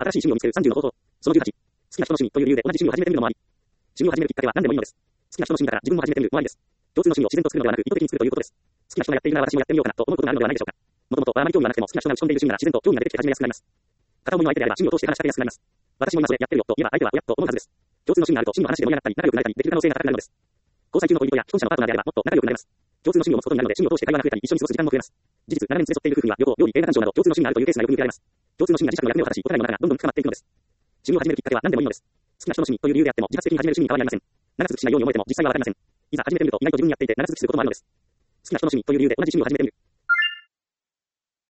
新しい趣味を見つける30の方法。その18。好きな人の趣味という理由で同じ趣味を始めてみるのもあり。趣味を始めるきっかけは何でもいいのです。好きな人の趣味だから自分も始めてみるもありです。共通の趣味を自然と作るのではなく、意図的に作るということです。好きな人がやっているなら私もやってみようかなと思うことがあるのではないでしょうか。もともとはあまり興味がなくても好きな人が打ち込んでいる趣味なら自然と興味が出てきて始めやすくなります。片思いの相手であれば趣味を通して話しかけやすくなります。私も今それやってるよと言えば相手は親と思うはずです。共通の趣味があると趣味の話で盛り上がったり仲良くなれたりできる可能性が高くなるのです。交際中の恋人や既婚者のパートナーであればもっと仲良くなれます。共通の趣味を持つことになるので趣味を通して会話が増えたり一緒に過ごす時間も増えます。事実、長年連れ添っている夫婦には旅行、料理、映画鑑賞など共通の趣味があるというケースがよく見受けられます。共通の趣味が磁石の役目を果たし、お互いの仲がどんどん深まっていくのです。趣味を始めるきっかけは何でもいいのです。好きな人の趣味という理由であっても自発的に始める趣味に変わりありません。長続きしないように思えても実際はわかりません。いざ始めてみると意外と自分に合っていて長続きすることもあるのです。好きな人の趣味という理由で同じ趣味を始めてみる。